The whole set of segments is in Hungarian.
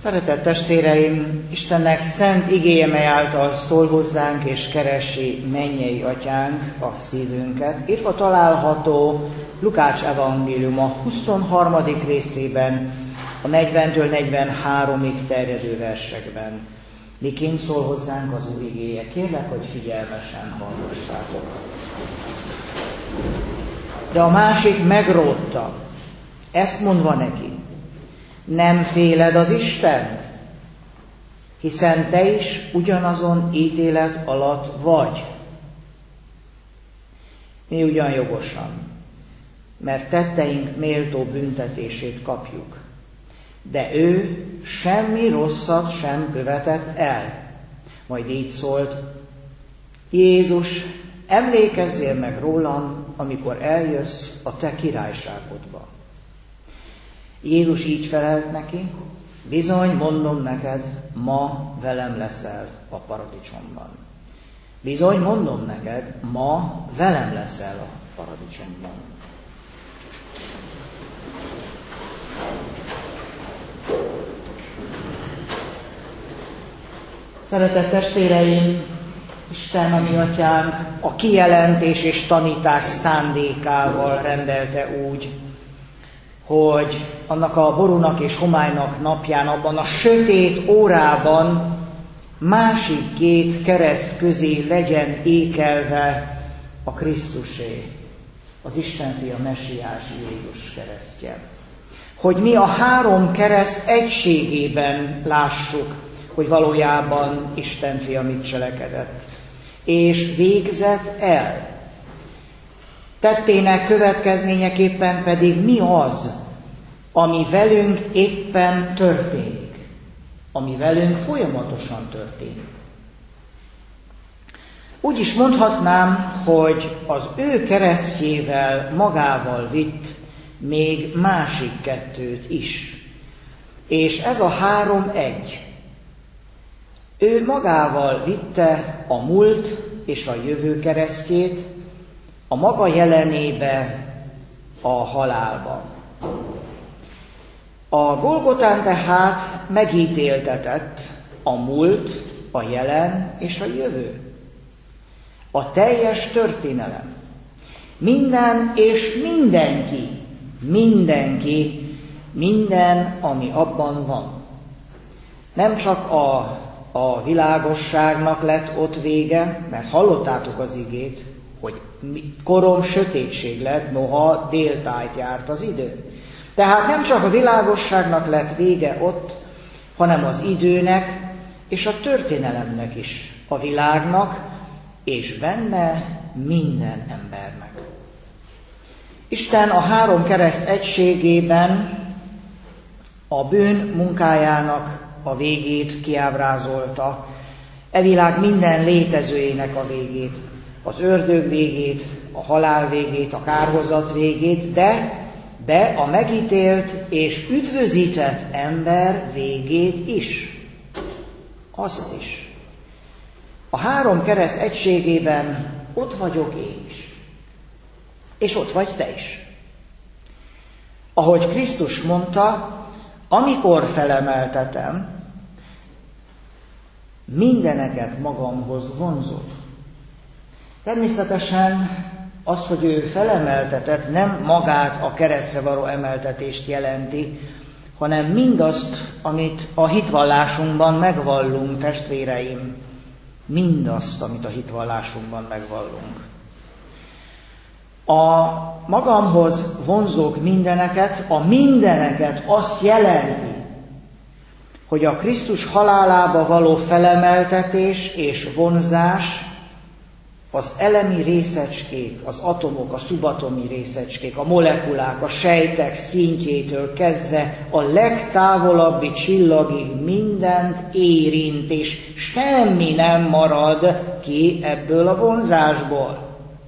Szeretett testvéreim, Istennek szent igéje, mely által szól hozzánk és keresi mennyei atyánk a szívünket. Írva található Lukács evangélium a 23. részében, a 40-től 43-ig terjedő versekben. Miként szól hozzánk az Úr igéje? Kérlek, hogy figyelmesen hallgassátok. De a másik megrótta, ezt mondva neki: nem féled az Istent, hiszen te is ugyanazon ítélet alatt vagy. Mi ugyan jogosan, mert tetteink méltó büntetését kapjuk. De ő semmi rosszat sem követett el. Majd így szólt: Jézus, emlékezzél meg rólam, amikor eljössz a te királyságodba. Jézus így felelt neki: bizony, mondom neked, ma velem leszel a paradicsomban. Bizony, mondom neked, ma velem leszel a paradicsomban. Szeretett testvéreim, Isten, a mi atyánk, a kijelentés és tanítás szándékával rendelte úgy, hogy annak a borúnak és homálynak napján, abban a sötét órában másik két kereszt közé legyen ékelve a Krisztusé, az Isten fia Messiás Jézus keresztje. Hogy mi a három kereszt egységében lássuk, hogy valójában Isten fia mit cselekedett, és végzett el. Tettének következményeképpen pedig mi az, ami velünk éppen történik, ami velünk folyamatosan történik. Úgy is mondhatnám, hogy az ő keresztjével magával vitt még másik kettőt is. És ez a három egy. Ő magával vitte a múlt és a jövő keresztjét a maga jelenébe, a halálba. A Golgotán tehát megítéltetett a múlt, a jelen és a jövő. A teljes történelem. Minden és mindenki, minden, ami abban van. Nem csak a világosságnak lett ott vége, mert hallottátok az igét, hogy korom sötétség lett, noha déltájt járt az idő. Tehát nem csak a világosságnak lett vége ott, hanem az időnek és a történelemnek is, a világnak, és benne minden embernek. Isten a három kereszt egységében a bűn munkájának a végét kiábrázolta, e világ minden létezőjének a végét, az ördög végét, a halál végét, a kárhozat végét, de a megítélt és üdvözített ember végét is. Azt is. A három kereszt egységében ott vagyok én is. És ott vagy te is. Ahogy Krisztus mondta, amikor felemeltetem, mindeneket magamhoz vonzok. Természetesen az, hogy ő felemeltetett, nem magát a keresztre való emeltetést jelenti, hanem mindazt, amit a hitvallásunkban megvallunk, testvéreim, mindazt, amit a hitvallásunkban megvallunk. A magamhoz vonzók mindeneket, a mindeneket azt jelenti, hogy a Krisztus halálába való felemeltetés és vonzás az elemi részecskék, az atomok, a szubatomi részecskék, a molekulák, a sejtek szintjétől kezdve a legtávolabbi csillagig mindent érint, és semmi nem marad ki ebből a vonzásból.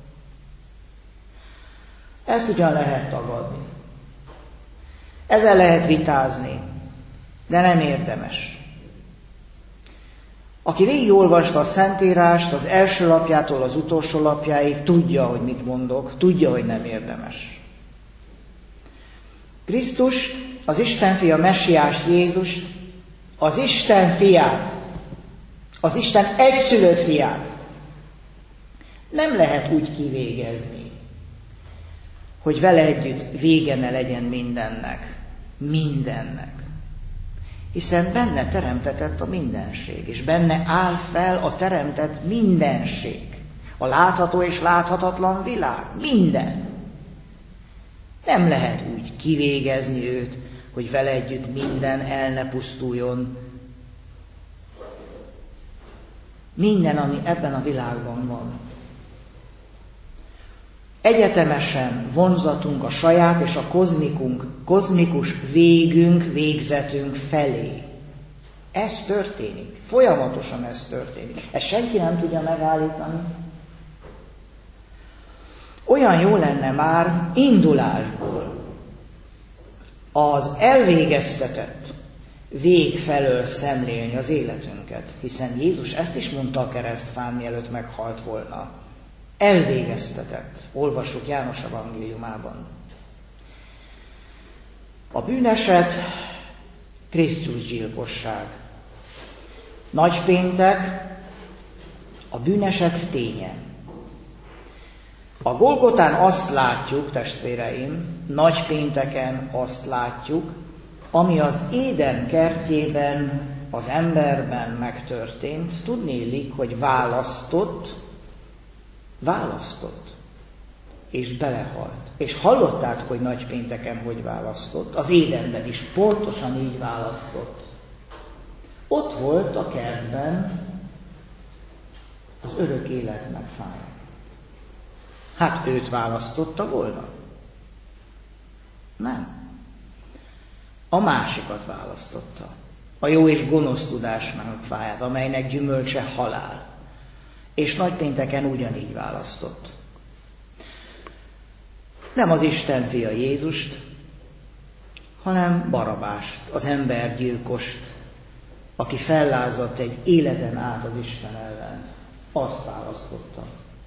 Ezt ugyan lehet tagadni. Ezzel lehet vitázni, de nem érdemes. Aki végigolvasta a Szentírást az első lapjától az utolsó lapjáig, tudja, hogy mit mondok, tudja, hogy nem érdemes. Krisztus, az Isten fia Messiás Jézus az Isten fiát, az Isten egyszülött fiát nem lehet úgy kivégezni, hogy vele együtt vége ne legyen mindennek. Hiszen benne teremtetett a mindenség, és benne áll fel a teremtett mindenség. A látható és láthatatlan világ, minden. Nem lehet úgy kivégezni őt, hogy vele együtt minden el ne pusztuljon. Minden, ami ebben a világban van. Egyetemesen vonzatunk a saját és a kozmikus végzetünk felé. Ez történik. Folyamatosan ez történik. Ezt senki nem tudja megállítani. Olyan jó lenne már indulásból az elvégeztetett vég felől szemlélni az életünket, hiszen Jézus ezt is mondta a keresztfán, mielőtt meghalt volna. Elvégeztetett. Olvassuk János evangéliumában. A bűneset Krisztus gyilkosság. Nagypéntek a bűneset ténye. A Golgotán azt látjuk, testvéreim, nagypénteken azt látjuk, ami az Éden kertjében, az emberben megtörtént. Tudnélik, hogy választott, és belehalt. És hallottátok, hogy nagypénteken hogy választott? Az Édenben is pontosan így választott. Ott volt a kertben az örök életnek fája. Hát őt választotta volna? Nem. A másikat választotta. A jó és gonosz tudásnak fáját, amelynek gyümölcse halál. És nagypénteken ugyanígy választott. Nem az Isten fia Jézust, hanem Barabást, az embergyilkost, aki fellázadt egy életen át az Isten ellen. Azt választotta.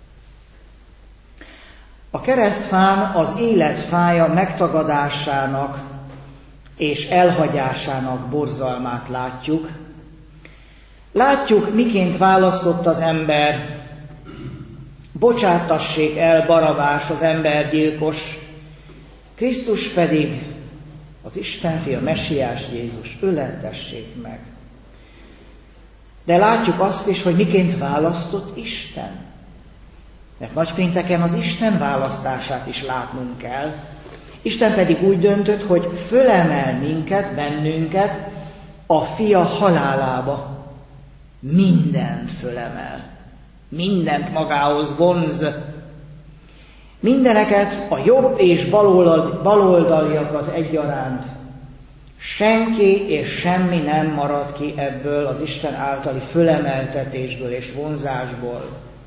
A keresztfán az élet fája megtagadásának és elhagyásának borzalmát látjuk. Látjuk, miként választott az ember. Bocsátassék el Barabás, az embergyilkos, Krisztus pedig, az Isten fia, Messiás Jézus, öletessék meg. De látjuk azt is, hogy miként választott Isten. Mert nagypénteken az Isten választását is látnunk kell. Isten pedig úgy döntött, hogy fölemel minket, bennünket a fia halálába. Mindent fölemel. Mindent magához vonz. Mindeneket, a jobb és baloldaliakat egyaránt. Senki és semmi nem marad ki ebből az Isten általi fölemeltetésből és vonzásból.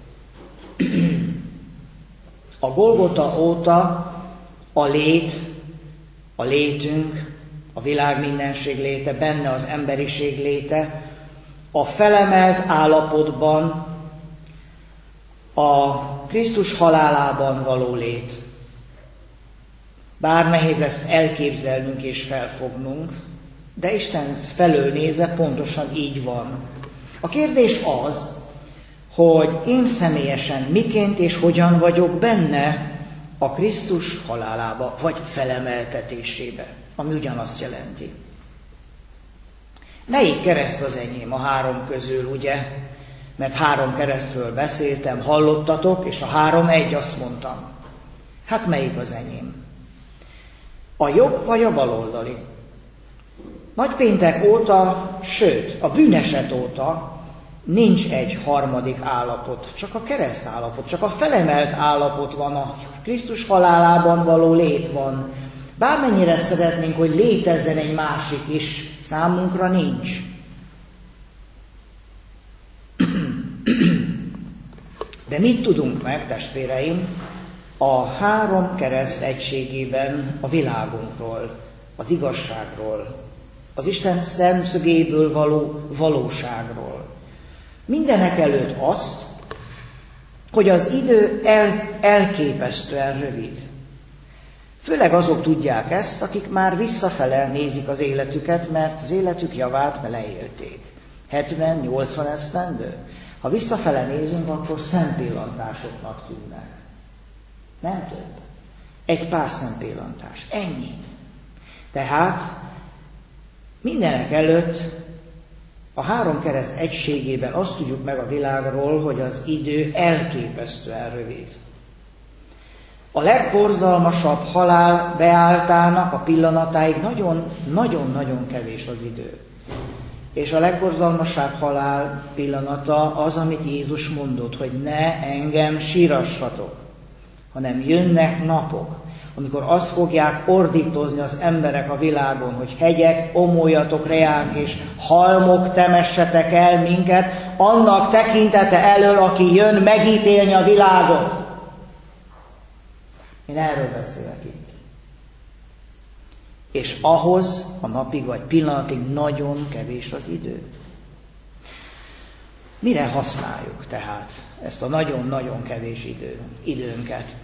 A Golgota óta a létünk, a világ mindenség léte, benne az emberiség léte, a felemelt állapotban, a Krisztus halálában való lét. Bár nehéz ezt elképzelnünk és felfognunk, de Isten felől nézve pontosan így van. A kérdés az, hogy én személyesen miként és hogyan vagyok benne a Krisztus halálába, vagy felemeltetésébe, ami ugyanazt jelenti. Melyik kereszt az enyém a három közül, ugye? Mert 3 keresztről beszéltem, hallottatok, és a 3 egy, azt mondtam. Hát melyik az enyém? A jobb vagy a baloldali? Nagypéntek óta, sőt, a bűneset óta nincs egy harmadik állapot, csak a kereszt állapot, csak a felemelt állapot van, a Krisztus halálában való lét van. Bármennyire szeretnénk, hogy létezzen egy másik is, számunkra nincs. De mit tudunk meg, testvéreim, a 3 kereszt egységében a világunkról, az igazságról, az Isten szemszögéből való valóságról? Mindenek előtt azt, hogy az idő elképesztően rövid. Főleg azok tudják ezt, akik már visszafele nézik az életüket, mert az életük javát leélték. 70-80 esztendő. Ha visszafele nézünk, akkor szempillantásoknak tűnnek. Nem több. Egy pár szempillantás. Ennyi. Tehát mindenek előtt a három kereszt egységében azt tudjuk meg a világról, hogy az idő elképesztően rövid. A legborzalmasabb halál beálltának a pillanatáig nagyon-nagyon kevés az idő. És a legborzalmasabb halál pillanata az, amit Jézus mondott, hogy ne engem sírassatok, hanem jönnek napok, amikor azt fogják ordítozni az emberek a világon, hogy hegyek, omoljatok reánk, és halmok, temessetek el minket, annak tekintete elől, aki jön megítélni a világot. Én erről beszélek itt. És ahhoz a napig vagy pillanatig nagyon kevés az idő. Mire használjuk tehát ezt a nagyon-nagyon kevés időnket?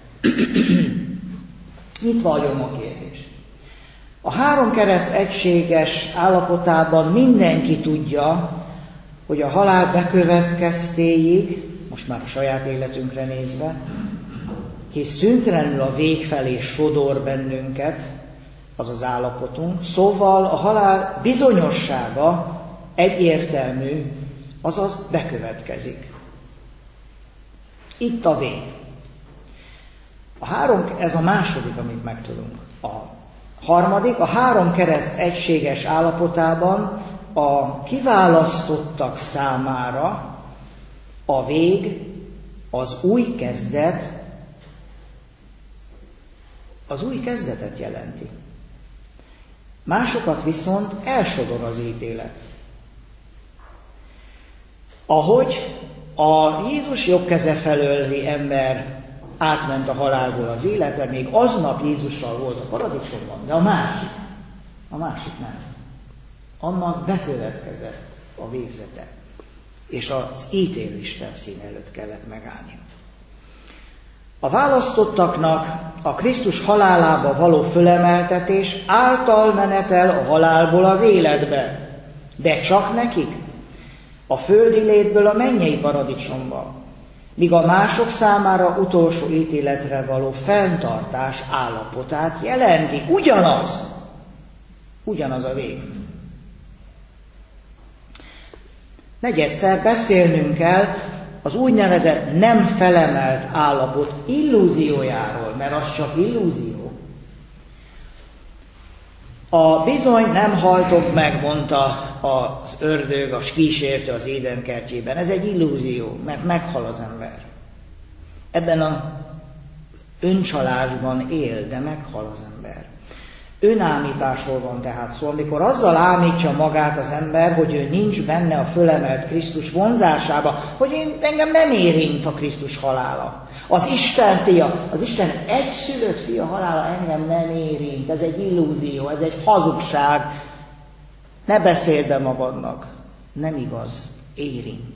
Itt vagyom a kérdés. A három kereszt egységes állapotában mindenki tudja, hogy a halál bekövetkeztéig, most már a saját életünkre nézve, hisz szüntelenül a vég felé sodor bennünket, az az állapotunk, szóval a halál bizonyossága egyértelmű, azaz bekövetkezik. Itt a vég. Ez a második, amit megtudunk. A harmadik, a három kereszt egységes állapotában a kiválasztottak számára a vég, az új kezdetet jelenti. Másokat viszont elsodor az ítélet. Ahogy a Jézus jobb keze felőli ember átment a halálból az életre, még aznap Jézussal volt a paradicsomban, de a másik nem. Annak bekövetkezett a végzete, és az ítélisten szín előtt kellett megállni. A választottaknak a Krisztus halálába való fölemeltetés által menetel a halálból az életbe, de csak nekik, a földi létből a mennyei paradicsomba, míg a mások számára utolsó ítéletre való fenntartás állapotát jelenti. Ugyanaz a vég. Negyedszer beszélnünk kell az úgynevezett nem felemelt állapot illúziójáról, mert az csak illúzió. A bizony nem haltok meg, mondta az ördög, a kísértő az Éden kertjében. Ez egy illúzió, mert meghal az ember. Ebben az öncsalásban él, de meghal az ember. Önállításról van tehát szó, amikor azzal ámítja magát az ember, hogy ő nincs benne a fölemelt Krisztus vonzásába, hogy engem nem érint a Krisztus halála. Az Isten fia, az Isten egyszülött fia halála engem nem érint. Ez egy illúzió, ez egy hazugság. Ne beszéld be magadnak. Nem igaz. Érint.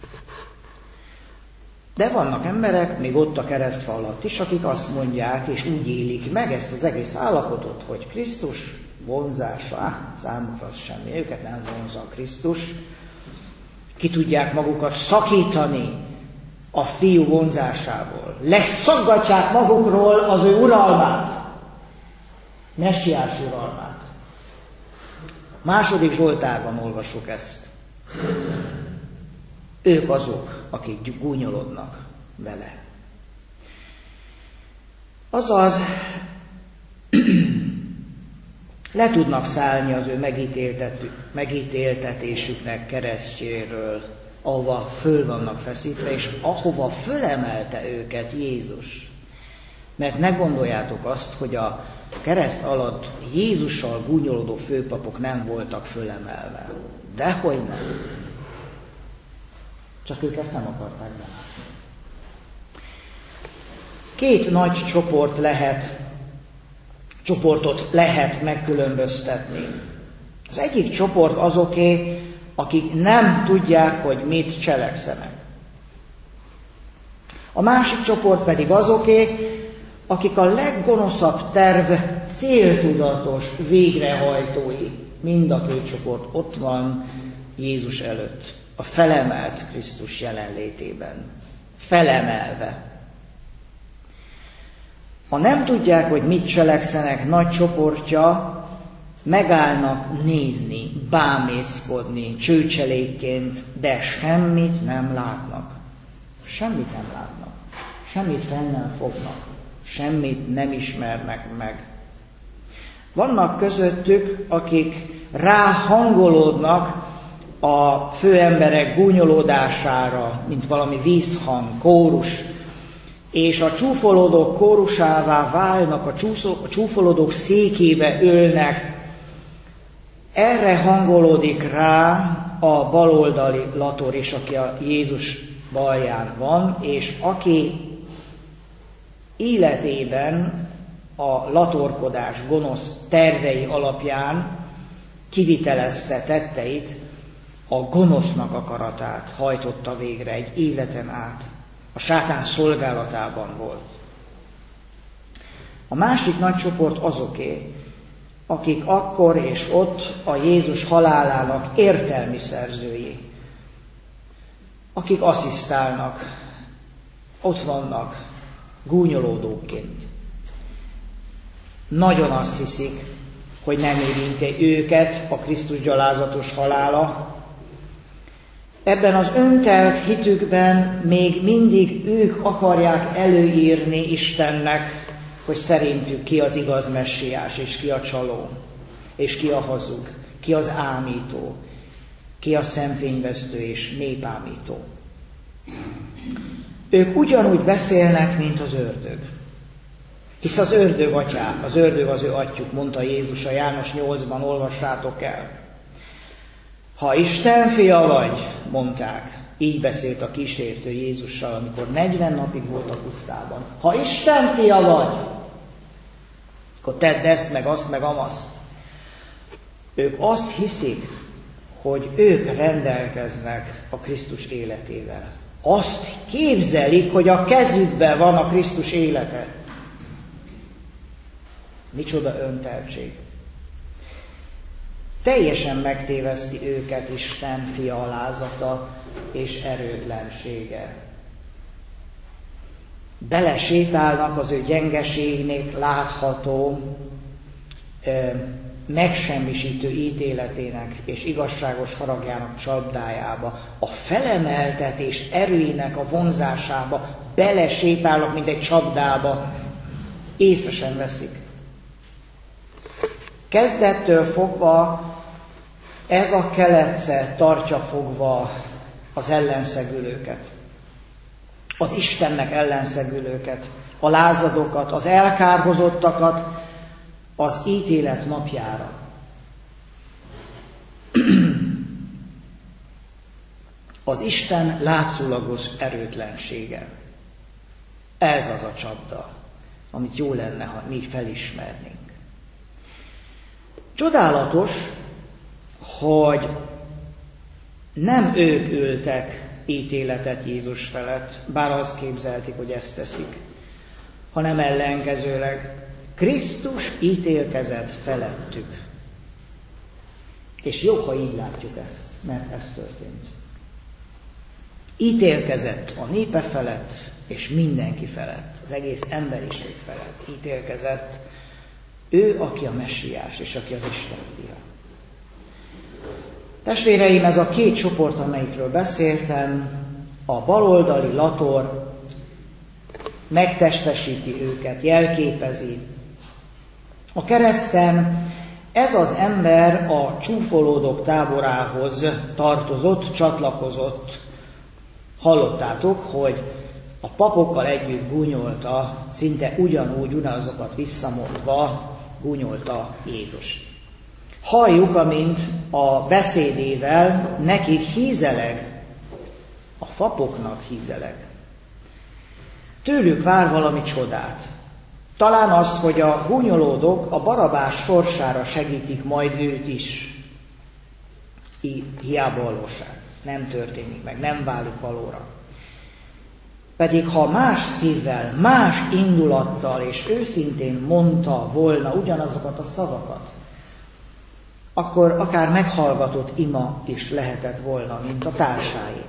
De vannak emberek, még ott a keresztfa alatt is, akik azt mondják, és úgy élik meg ezt az egész állapotot, hogy Krisztus vonzása, számukra az semmi, őket nem vonza a Krisztus. Ki tudják magukat szakítani a fiú vonzásából. Leszaggatják magukról az ő uralmát, messiás uralmát. Második Zsoltárban olvassuk ezt. Ők azok, akik gúnyolodnak vele. Azaz, le tudnak szállni az ő megítéltetésüknek keresztjéről, ahova föl vannak feszítve, és ahova fölemelte őket Jézus. Mert ne gondoljátok azt, hogy a kereszt alatt Jézussal gúnyolódó főpapok nem voltak fölemelve. Dehogy nem. Csak ők ezt nem akarták belátni. Két nagy csoportot lehet megkülönböztetni. Az egyik csoport azoké, akik nem tudják, hogy mit cselekszenek. A másik csoport pedig azoké, akik a leggonoszabb terv céltudatos végrehajtói, mind a két csoport ott van Jézus előtt, a felemelt Krisztus jelenlétében. Felemelve. Ha nem tudják, hogy mit cselekszenek, nagy csoportja, megállnak nézni, bámészkodni, csőcselékként, de semmit nem látnak. Semmit nem látnak. Semmit fel nem fognak. Semmit nem ismernek meg. Vannak közöttük, akik ráhangolódnak a főemberek gúnyolódására, mint valami vízhang, kórus, és a csúfolódók kórusává válnak, a csúfolódók székébe ülnek. Erre hangolódik rá a baloldali lator is, aki a Jézus balján van, és aki életében a latorkodás gonosz tervei alapján kivitelezte tetteit, a gonosznak akaratát hajtotta végre egy életen át. A sátán szolgálatában volt. A másik nagy csoport azoké, akik akkor és ott a Jézus halálának értelmi szerzői, akik asszisztálnak, ott vannak gúnyolódóként. Nagyon azt hiszik, hogy nem érinti őket a Krisztus gyalázatos halála. Ebben az öntelt hitükben még mindig ők akarják előírni Istennek, hogy szerintük ki az igaz messiás, és ki a csaló, és ki a hazug, ki az ámító, ki a szemfényvesztő és népámító. Ők ugyanúgy beszélnek, mint az ördög. Hisz az ördög atyák, az ördög az ő atyjuk, mondta Jézus a János 8-ban, olvassátok el. Ha Isten fia vagy, mondták, így beszélt a kísértő Jézussal, amikor 40 napig volt a pusztában. Ha Isten fia vagy, akkor tedd ezt, meg azt, meg amazt. Ők azt hiszik, hogy ők rendelkeznek a Krisztus életével. Azt képzelik, hogy a kezükben van a Krisztus élete. Micsoda önteltség. Teljesen megtéveszti őket Isten fia alázata és erőtlensége. Belesétálnak az ő gyengeségnek látható, megsemmisítő ítéletének és igazságos haragjának csapdájába, a felemeltetés erőinek a vonzásába belesétálnak, mint egy csapdába, észre sem veszik. Kezdettől fogva ez a keletsze tartja fogva az ellenszegülőket, az Istennek ellenszegülőket, a lázadokat, az elkárhozottakat az ítélet napjára. Az Isten látszólagos erőtlensége. Ez az a csapda, amit jó lenne, ha mi felismernénk. Csodálatos, hogy nem ők ültek ítéletet Jézus felett, bár azt képzelték, hogy ezt teszik, hanem ellenkezőleg Krisztus ítélkezett felettük. És jobb, ha így látjuk ezt, mert ez történt. Ítélkezett a népe felett, és mindenki felett, az egész emberiség felett ítélkezett. Ő, aki a messiás, és aki az Isten fia. Testvéreim, ez a két csoport, amelyikről beszéltem, a baloldali lator megtestesíti őket, jelképezi. A kereszten ez az ember a csúfolódók táborához tartozott, csatlakozott. Hallottátok, hogy a papokkal együtt gúnyolta, szinte ugyanazokat visszamondva gúnyolta Jézus. Halljuk, amint a beszédével nekik hízeleg, a papoknak hízeleg. Tőlük vár valami csodát. Talán azt, hogy a gúnyolódók a Barabás sorsára segítik majd őt is. Hiába valóság. Nem történik meg, nem válik valóra. Pedig ha más szívvel, más indulattal és őszintén mondta volna ugyanazokat a szavakat, akkor akár meghallgatott ima is lehetett volna, mint a társáé.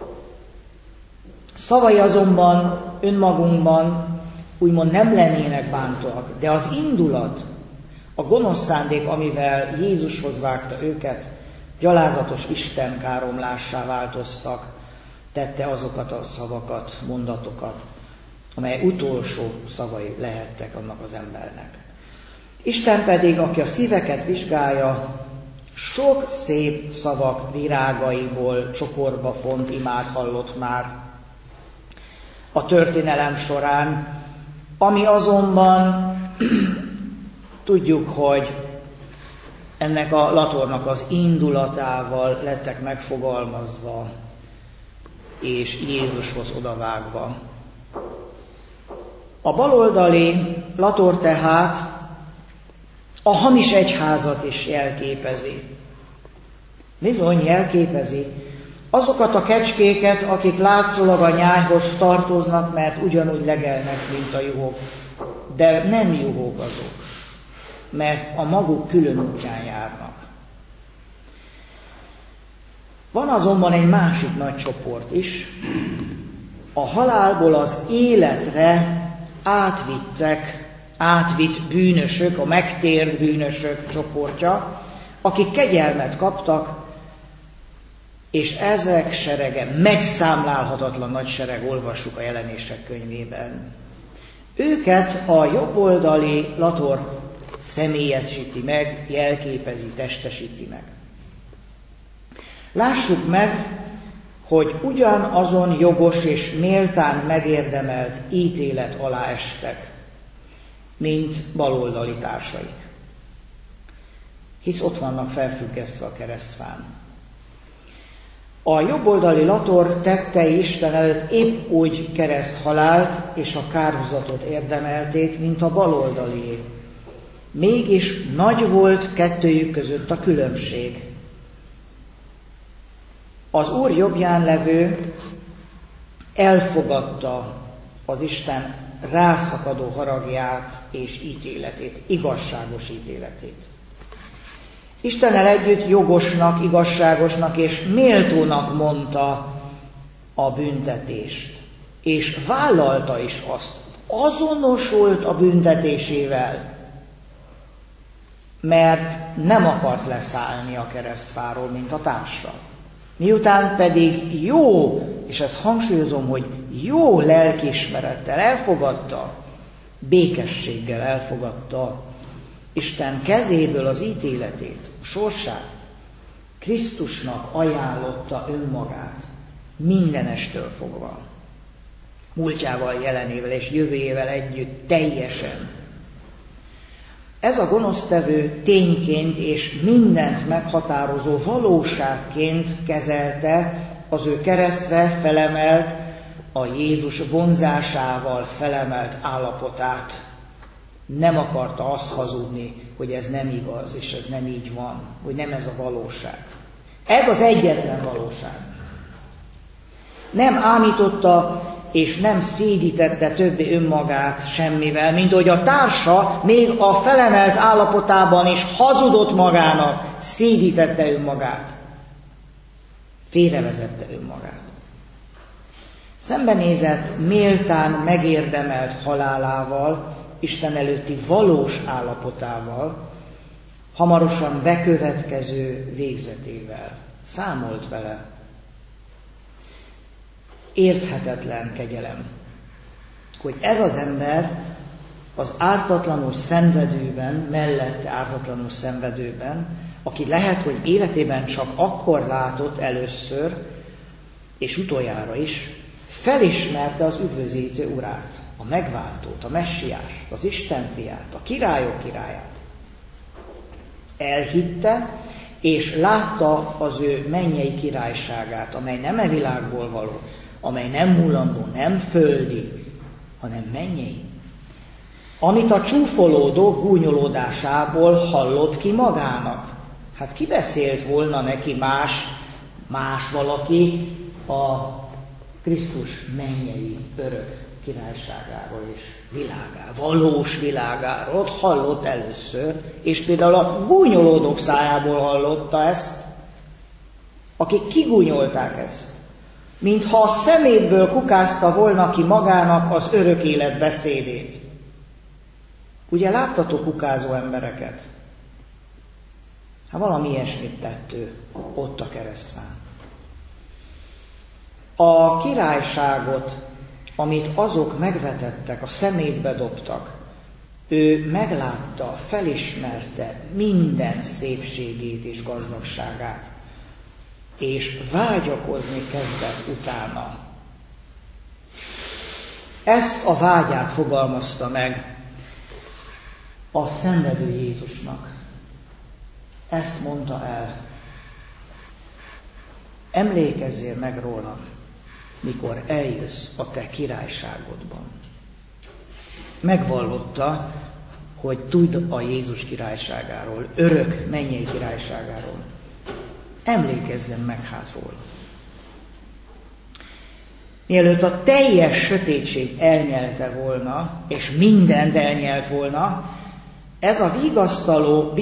Szavai azonban önmagunkban úgymond nem lennének bántóak, de az indulat, a gonosz szándék, amivel Jézushoz vágta őket, gyalázatos Isten káromlássá változtak, tette azokat a szavakat, mondatokat, amely utolsó szavai lehettek annak az embernek. Isten pedig, aki a szíveket vizsgálja, sok szép szavak virágaiból csokorba font imát hallott már a történelem során, ami azonban tudjuk, hogy ennek a latornak az indulatával lettek megfogalmazva, és Jézushoz odavágva. A baloldali lator tehát a hamis egyházat is jelképezi. Bizony jelképezi azokat a kecskéket, akik látszólag a nyájhoz tartoznak, mert ugyanúgy legelnek, mint a juhok. De nem juhok azok, mert a maguk külön útján járnak. Van azonban egy másik nagy csoport is, a halálból az életre átvitt bűnösök, a megtért bűnösök csoportja, akik kegyelmet kaptak, és ezek serege, megszámlálhatatlan nagy sereg, olvassuk a Jelenések könyvében. Őket a jobboldali lator személyesíti meg, jelképezi, testesíti meg. Lássuk meg, hogy ugyanazon jogos és méltán megérdemelt ítélet alá estek, mint baloldali társaik. Hisz ott vannak felfüggesztve a keresztfán. A jobboldali lator tettei Isten előtt épp úgy kereszthalált és a kárhozatot érdemelték, mint a baloldalié. Mégis nagy volt kettőjük között a különbség. Az Úr jobbján levő elfogadta az Isten rászakadó haragját és ítéletét, igazságos ítéletét. Istennel együtt jogosnak, igazságosnak és méltónak mondta a büntetést, és vállalta is azt, azonosult a büntetésével, mert nem akart leszállni a keresztfáról, mint a társa. Miután pedig jó, és ezt hangsúlyozom, hogy jó lelkiismerettel elfogadta, békességgel elfogadta Isten kezéből az ítéletét, a sorsát, Krisztusnak ajánlotta önmagát, mindenestől fogva, múltjával, jelenével és jövőjével együtt teljesen. Ez a gonosztevő tényként és mindent meghatározó valóságként kezelte az ő keresztre felemelt, a Jézus vonzásával felemelt állapotát. Nem akarta azt hazudni, hogy ez nem igaz, és ez nem így van, hogy nem ez a valóság. Ez az egyetlen valóság. Nem ámította és nem szédítette többé önmagát semmivel, mint hogy a társa még a felemelt állapotában is hazudott magának, szédítette önmagát, félrevezette önmagát. Szembenézett méltán megérdemelt halálával, Isten előtti valós állapotával, hamarosan bekövetkező végzetével. Számolt vele. Érthetetlen kegyelem, hogy ez az ember az ártatlanul szenvedőben, mellette ártatlanul szenvedőben, aki lehet, hogy életében csak akkor látott először, és utoljára is, felismerte az üdvözítő urát, a megváltót, a messiást, az Isten fiát, a királyok királyát. Elhitte, és látta az ő mennyei királyságát, amely nem e világból való, amely nem múlandó, nem földi, hanem mennyei. Amit a csúfolódó gúnyolódásából hallott ki magának. Hát ki beszélt volna neki más valaki a Krisztus mennyei örök királyságáról és világáról, valós világáról. Ott hallott először, és például a gúnyolódók szájából hallotta ezt, akik kigúnyolták ezt. Mintha a szemétből kukázta volna ki magának az örök élet beszédét. Ugye láttatok kukázó embereket? Hát valami ilyesmit tett ő ott a keresztfán. A királyságot, amit azok megvetettek, a szemétbe dobtak, ő meglátta, felismerte minden szépségét és gazdagságát, és vágyakozni kezdett utána. Ezt a vágyát fogalmazta meg a szenvedő Jézusnak. Ezt mondta el. Emlékezzél meg rólam, mikor eljössz a te királyságodban. Megvallotta, hogy tud a Jézus királyságáról, örök mennyei királyságáról. Emlékezzen meg hát róla. Mielőtt a teljes sötétség elnyelte volna, és mindent elnyelt volna, ezt a vigasztaló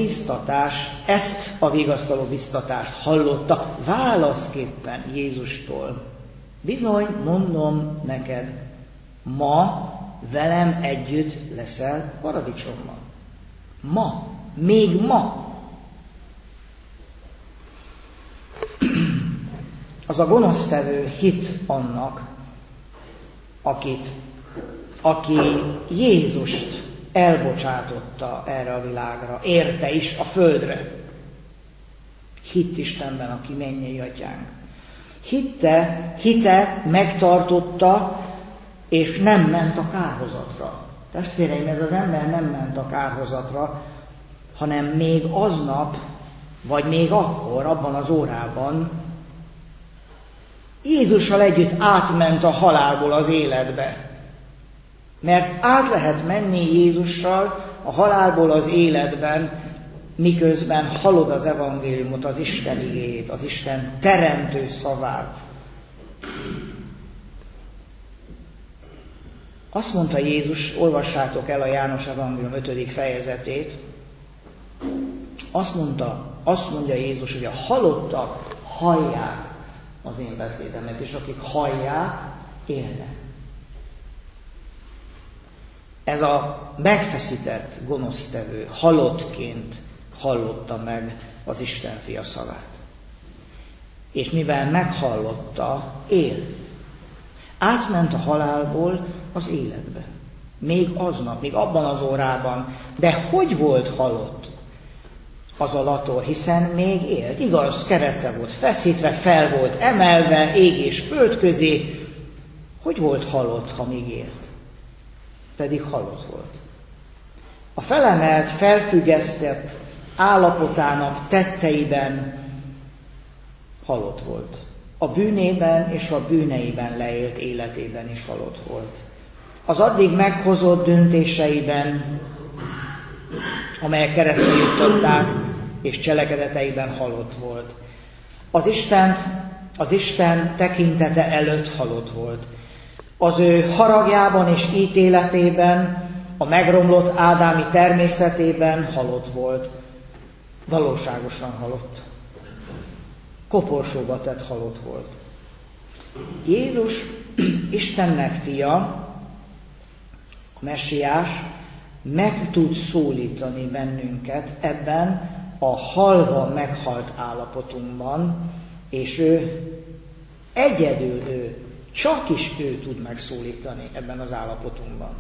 biztatást hallotta válaszképpen Jézustól. Bizony, mondom neked, ma velem együtt leszel paradicsomban. Ma, még ma. Az a gonosztevő hit annak, aki Jézust elbocsátotta erre a világra, érte is a földre. Hitt Istenben, aki mennyei atyánk. Hite megtartotta, és nem ment a kárhozatra. Testvéreim, ez az ember nem ment a kárhozatra, hanem még aznap, vagy még akkor, abban az órában Jézussal együtt átment a halálból az életbe. Mert át lehet menni Jézussal a halálból az életben, miközben hallod az evangéliumot, az Isten igéjét, az Isten teremtő szavát. Azt mondta Jézus, olvassátok el a János evangélium 5. fejezetét, azt mondja Jézus, hogy a halottak hallják az én beszédemet, és akik hallják, élnek. Ez a megfeszített gonosztevő halottként hallotta meg az Isten fia szavát. És mivel meghallotta, él. Átment a halálból az életbe. Még aznap, még abban az órában. De hogy volt halott az a lator, hiszen még élt. Igaz, keresze volt feszítve, fel volt emelve, ég és föld közé. Hogy volt halott, ha még élt? Pedig halott volt. A felemelt, felfüggesztett állapotának tetteiben halott volt. A bűnében és a bűneiben leélt életében is halott volt. Az addig meghozott döntéseiben, amelyek keresztre juttatták, és cselekedeteiben halott volt. Az Isten tekintete előtt halott volt. Az ő haragjában és ítéletében, a megromlott ádámi természetében halott volt. Valóságosan halott. Koporsóba tett halott volt. Jézus, Istennek fia, a Messiás, meg tud szólítani bennünket ebben a halva meghalt állapotunkban, és egyedül csak is ő tud megszólítani ebben az állapotunkban.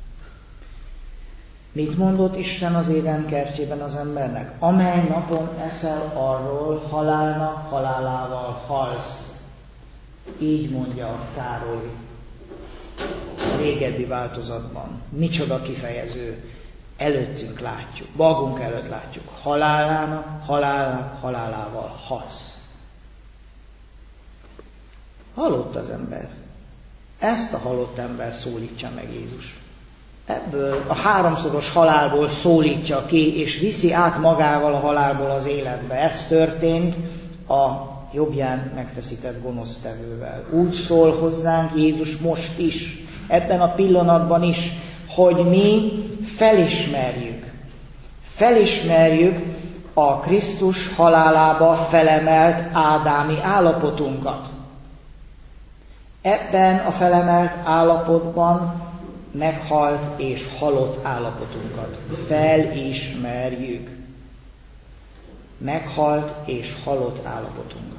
Mit mondott Isten az Éden kertjében az embernek? Amely napon eszel arról, halálnak halálával halsz. Így mondja Károly a régebbi változatban. Micsoda kifejező. Előttünk látjuk, magunk előtt látjuk. Halálával halsz. Halott az ember. Ezt a halott ember szólítja meg Jézus. Ebből a háromszoros halálból szólítja ki, és viszi át magával a halálból az életbe. Ez történt a jobbján megfeszített gonosztevővel. Úgy szól hozzánk Jézus most is, ebben a pillanatban is, hogy mi felismerjük a Krisztus halálába felemelt ádámi állapotunkat. Ebben a felemelt állapotban meghalt és halott állapotunkat felismerjük. Meghalt és halott állapotunkat.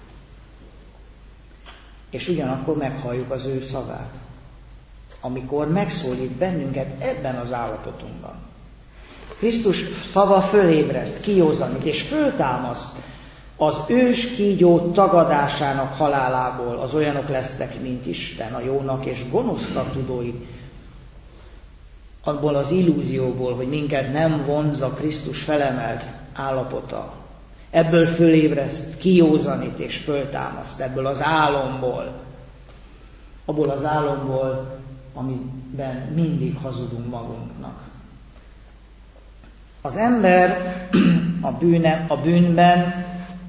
És ugyanakkor meghalljuk az ő szavát, amikor megszólít bennünket ebben az állapotunkban. Krisztus szava fölébreszt, kiózanít és föltámaszt az ős kígyó tagadásának halálából. Az olyanok lesznek, mint Isten, a jónak és gonosznak tudói, abból az illúzióból, hogy minket nem vonz a Krisztus felemelt állapota. Ebből fölébreszt, kiózanít és föltámaszt, ebből az álomból, abból az álomból, amiben mindig hazudunk magunknak. Az ember a bűnben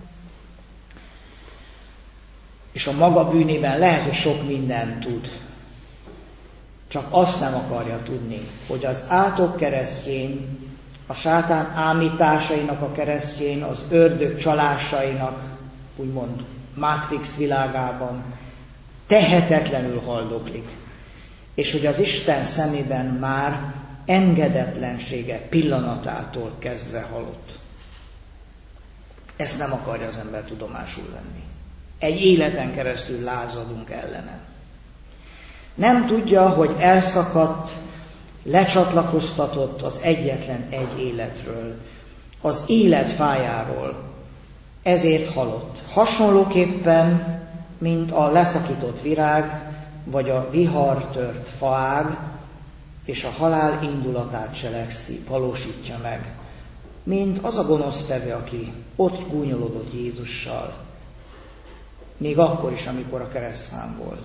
és a maga bűnében lehet, hogy sok mindent tud. Csak azt nem akarja tudni, hogy az átok keresztjén, a sátán ámításainak a keresztjén, az ördög csalásainak, úgymond Matrix világában tehetetlenül haldoklik. És hogy az Isten szemében már engedetlensége pillanatától kezdve halott. Ezt nem akarja az ember tudomásul venni. Egy életen keresztül lázadunk ellene. Nem tudja, hogy elszakadt, lecsatlakoztatott az egyetlen egy életről, az élet fájáról, ezért halott. Hasonlóképpen, mint a leszakított virág, vagy a vihartört faág, és a halál indulatát cselekszi, valósítja meg, mint az a gonosztevő, aki ott gúnyolódott Jézussal, még akkor is, amikor a keresztfán volt.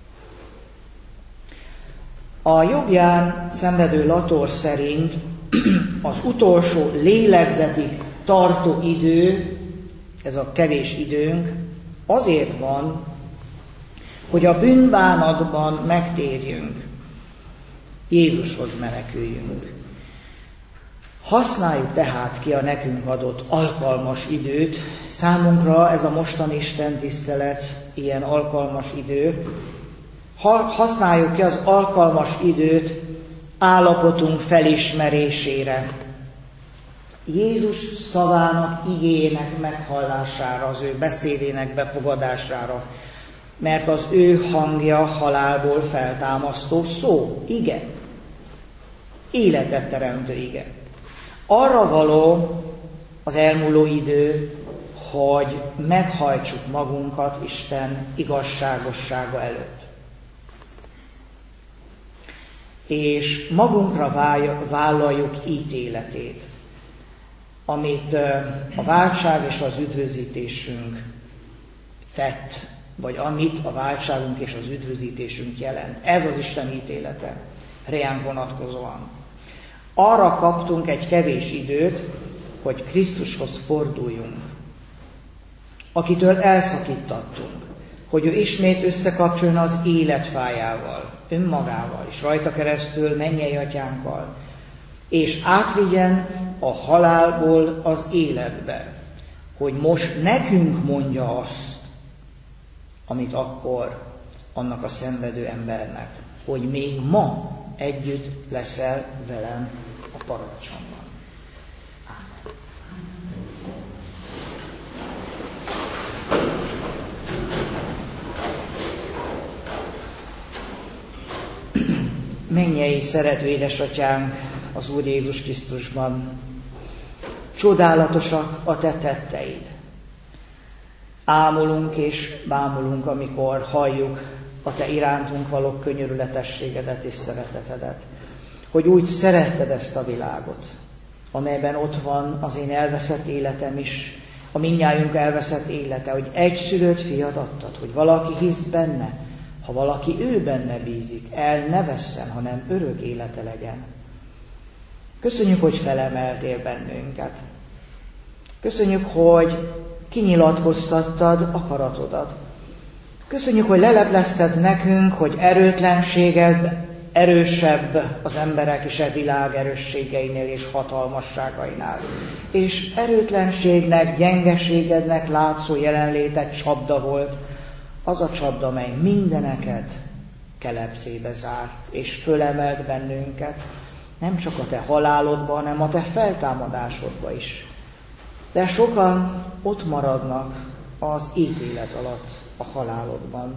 A jobbján szenvedő Lator szerint az utolsó lélegzetig tartó idő, ez a kevés időnk, azért van, hogy a bűnbánatban megtérjünk, Jézushoz meneküljünk. Használjuk tehát ki a nekünk adott alkalmas időt. Számunkra ez a mostani istentisztelet ilyen alkalmas idő. Használjuk ki az alkalmas időt állapotunk felismerésére. Jézus szavának, igéjének meghallására, az ő beszédének befogadására, mert az ő hangja halálból feltámasztó szó, ige, életet teremtő ige. Arra való az elmúló idő, hogy meghajtsuk magunkat Isten igazságossága előtt. És magunkra vállaljuk ítéletét, amit a váltság és az üdvözítésünk tett, vagy amit a váltságunk és az üdvözítésünk jelent. Ez az Isten ítélete, reánk vonatkozóan. Arra kaptunk egy kevés időt, hogy Krisztushoz forduljunk, akitől elszakítattunk, hogy ő ismét összekapcsoljon az életfájával, önmagával, és rajta keresztül mennyei atyánkkal, és átvigyen a halálból az életbe, hogy most nekünk mondja azt, amit akkor annak a szenvedő embernek, hogy még ma együtt leszel velem a paradicsomban. Mennyei szerető édesatyánk az Úr Jézus Krisztusban, csodálatosak a te tetteid. Ámulunk és bámulunk, amikor halljuk a te irántunk való könyörületességedet és szeretetedet, hogy úgy szeretted ezt a világot, amelyben ott van az én elveszett életem is, a mindnyájunk elveszett élete, hogy egyszülött fiad adtad, hogy valaki hisz benne, ha valaki ő benne bízik, el ne vesszen, hanem örök élete legyen. Köszönjük, hogy felemeltél bennünket. Köszönjük, hogy kinyilatkoztattad akaratodat. Köszönjük, hogy leleplezted nekünk, hogy erőtlenséged erősebb az emberek és a világ erősségeinél és hatalmasságainál. És erőtlenségnek, gyengeségednek látszó jelenléted csapda volt, az a csapda, mely mindeneket kelepszébe zárt, és fölemelt bennünket, nem csak a te halálodba, hanem a te feltámadásodba is. De sokan ott maradnak az ítélet alatt a halálodban.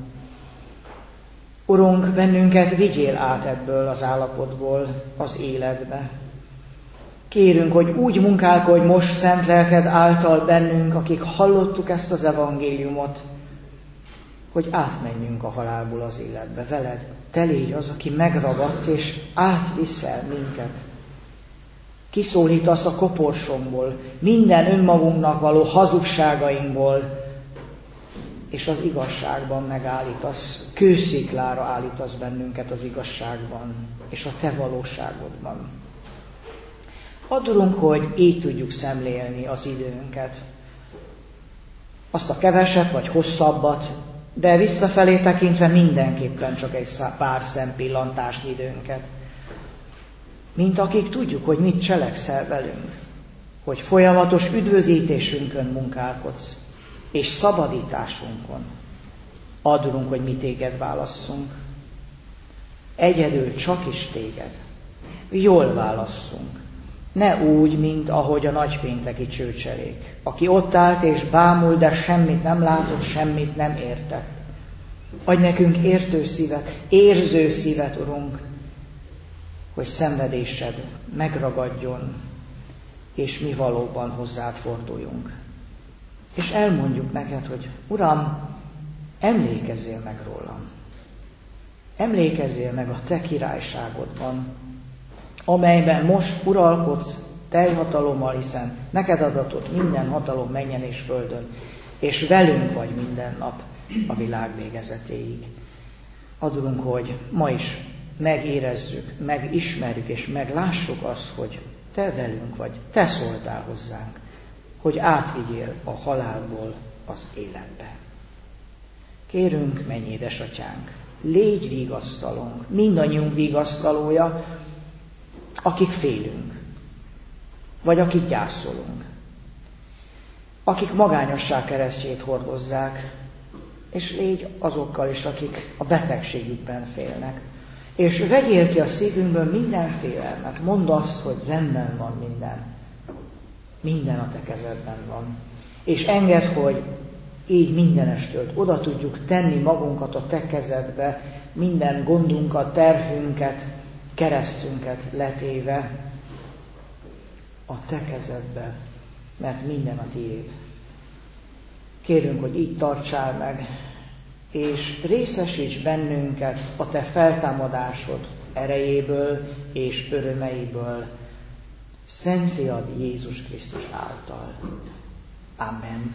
Urunk, bennünket vigyél át ebből az állapotból az életbe. Kérünk, hogy úgy munkálkodj most szent lelked által bennünk, akik hallottuk ezt az evangéliumot, hogy átmenjünk a halálból az életbe veled. Te légy az, aki megragadsz és átviszel minket. Kiszólítasz a koporsomból, minden önmagunknak való hazugságainkból, és az igazságban megállítasz, kősziklára állítasz bennünket az igazságban, és a te valóságodban. Add, Urunk, hogy így tudjuk szemlélni az időnket. Azt a keveset vagy hosszabbat, de visszafelé tekintve mindenképpen csak egy pár szempillantásnyi időnket. Mint akik tudjuk, hogy mit cselekszel velünk, hogy folyamatos üdvözítésünkön munkálkodsz, és szabadításunkon. Add, Urunk, hogy mi téged válasszunk. Egyedül csak is téged. Jól válasszunk. Ne úgy, mint ahogy a nagypénteki csőcselék, aki ott állt és bámul, de semmit nem látott, semmit nem értett. Adj nekünk értő szívet, érző szívet, Urunk, hogy szenvedésed megragadjon, és mi valóban hozzád forduljunk. És elmondjuk neked, hogy Uram, emlékezzél meg rólam. Emlékezzél meg a te királyságodban, amelyben most uralkodsz teljhatalommal, hiszen neked adatott minden hatalom mennyen és földön, és velünk vagy minden nap a világ végezetéig. Adunk, hogy ma is megérezzük, megismerjük és meglássuk azt, hogy te velünk vagy, te szóltál hozzánk, hogy átvigyél a halálból az életbe. Kérünk, menj édesatyánk, légy vigasztalónk, mindannyiunk vigasztalója, akik félünk, vagy akik gyászolunk, akik magányosság keresztjét hordozzák, és légy azokkal is, akik a betegségükben félnek. És vegyél ki a szívünkből minden félelmet, mondd azt, hogy rendben van minden. Minden a te kezedben van. És engedd, hogy így mindenestől oda tudjuk tenni magunkat a te kezedbe, minden gondunkat, terhünket, keresztünket letéve a te kezedbe, mert minden a tiéd. Kérünk, hogy így tartsál meg, és részesíts bennünket a te feltámadásod erejéből és örömeiből, Szent Fiad Jézus Krisztus által. Amen.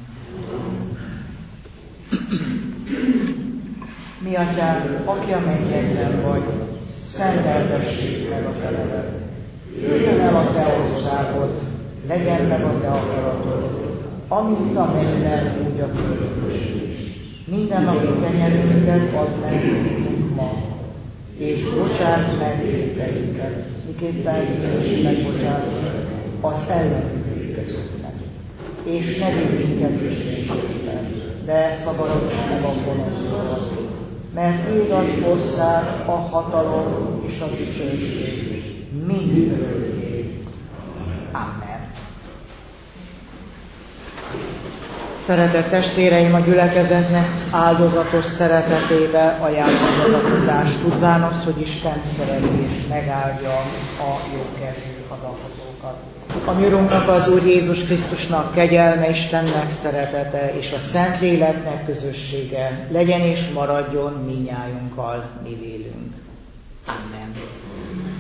Mi atyánk, aki a mennyekben vagy, szenteltessék meg a te neved. Jöjjön el a te országod, legyen meg a te akaratod, amint a mennyben, úgy a földön is. Minden napi kenyerünket add meg nekünk ma, és bocsáss meg vétkeinket, miképpen mi is megbocsátunk az ellenünk vétkezőknek. És ne vigy minket kísértésbe, de szabadíts meg a gonosztól, mert Téd az ország, a hatalom és a dicsőség mindörökké. Amen. Szeretett testvéreim, a gyülekezetnek áldozatos szeretetébe ajánlom az adakozást, tudván azt, hogy Isten szereti és megáldja a jókedvű adakozókat. A mi Urunknak, az Úr Jézus Krisztusnak kegyelme, Istennek szeretete és a Szentléleknek közössége legyen és maradjon mindnyájunkkal, mi vélünk. Amen.